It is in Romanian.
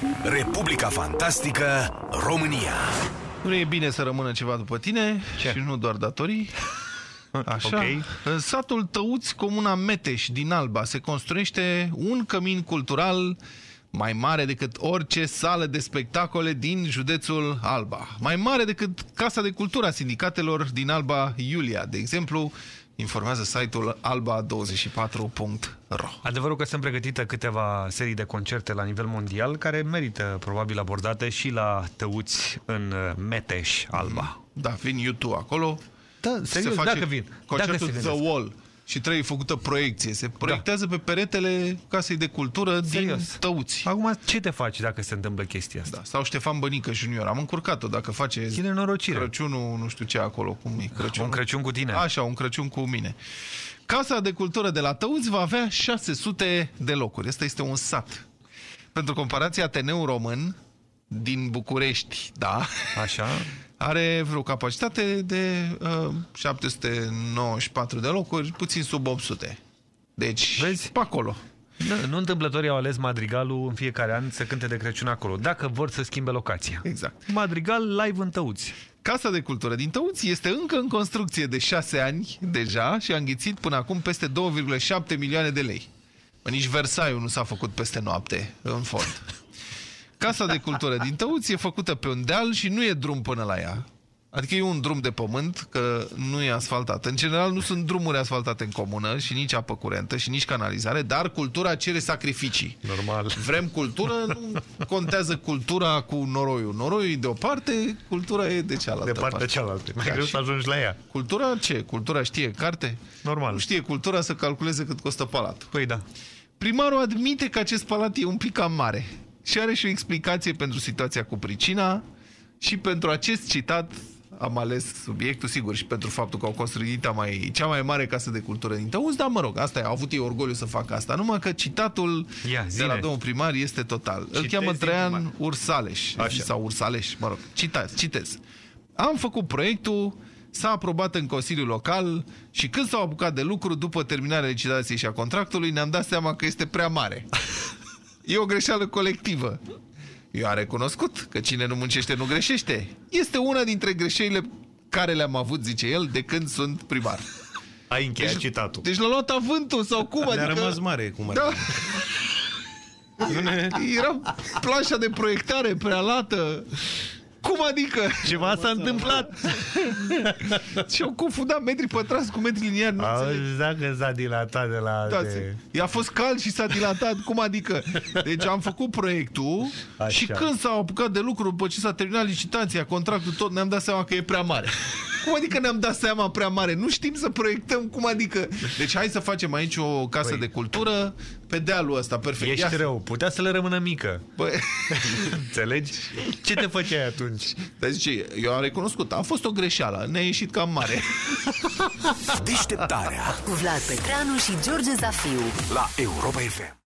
Republica Fantastică România. Nu e bine să rămână ceva după tine. Ce? Și nu doar datorii. Așa. Okay. În satul Tăuți, comuna Meteș din Alba, se construiește un cămin cultural mai mare decât orice sală de spectacole din județul Alba. Mai mare decât Casa de Cultură a Sindicatelor din Alba Iulia, de exemplu, informează site-ul alba24.ro. Adevărul că sunt pregătite câteva serii de concerte la nivel mondial care merită probabil abordate și la Tăuți în Meteș, Alba. Da, vin YouTube acolo. Da, serios, dacă vin. Concertul The Wall și trebuie făcută proiecție. Se proiectează pe peretele Casei de Cultură din Tăuți. Acum, ce te faci dacă se întâmplă chestia asta? Da, sau Ștefan Bănică Junior. Am încurcat-o dacă face Crăciunul, nu știu ce acolo. Cum e Crăciunul? Un Crăciun cu tine. Așa, un Crăciun cu mine. Casa de Cultură de la Tăuți va avea 600 de locuri. Asta este un sat. Pentru comparație, Ateneul Român din București, da? Așa. Are vreo capacitate de 794 de locuri, puțin sub 800. Deci, vezi? Pe acolo. Nu întâmplătorii au ales Madrigalul în fiecare an să cânte de Crăciun acolo, dacă vor să schimbe locația. Exact. Madrigal live în Tăuți. Casa de Cultură din Tăuți este încă în construcție de 6 ani deja și a înghițit până acum peste 2,7 milioane de lei. Nici Versailles nu s-a făcut peste noapte, în fond. Casa de Cultură din Tăuți e făcută pe un deal și nu e drum până la ea. Adică e un drum de pământ, că nu e asfaltat. În general nu sunt drumuri asfaltate în comună și nici apă curentă și nici canalizare, dar cultura cere sacrificii. Normal. Vrem cultură, nu contează cultura cu noroiul. Noroiul e de o parte, cultura e de cealaltă parte. De partea cealaltă. Mai greu să ajungi la ea. Cultura ce? Cultura știe carte? Normal. Nu știe cultura să calculeze cât costă palatul. Păi da. Primarul admite că acest palat e un pic cam mare. Și are și o explicație pentru situația cu pricina și pentru acest citat am ales subiectul, sigur, și pentru faptul că au construit cea mai mare casă de cultură din Tăuți, dar mă rog, asta e, au avut ei orgoliu să facă asta, numai că citatul de la domnul primar este total. Îl cheamă Traian Ursaleș, sau Ursaleș, mă rog, citez. Am făcut proiectul, s-a aprobat în Consiliul Local și când s-au apucat de lucru, după terminarea licitației și a contractului, ne-am dat seama că este prea mare. E o greșeală colectivă. Eu am recunoscut că cine nu muncește nu greșește. Este una dintre greșelile care le-am avut, zice el, de când sunt primar. Ai încheiat citatul. Deci l-a luat avântul sau cum? Ne-a rămas mare, cum ar Era planșa de proiectare prealată. Cum adică? Ceva s-a întâmplat. Și-au confundat metri pătrați cu metri liniari. Auzi, dacă s-a dilatat de la... I-a fost cald și s-a dilatat. Cum adică? Deci am făcut proiectul și când s-au apucat de lucru, după ce s-a terminat licitația, contractul tot, ne-am dat seama că e prea mare. Cum adică ne-am dat seama prea mare? Nu știm să proiectăm, cum adică? Deci hai să facem aici o casă de cultură pe dealul ăsta, perfect. Ești rău, putea să le rămână mică. Înțelegi? Ce te făceai atunci? Dar zice, eu am recunoscut, a fost o greșeală, ne-a ieșit cam mare. Deșteptarea cu Vlad Petreanu și George Zafiu la Europa FM.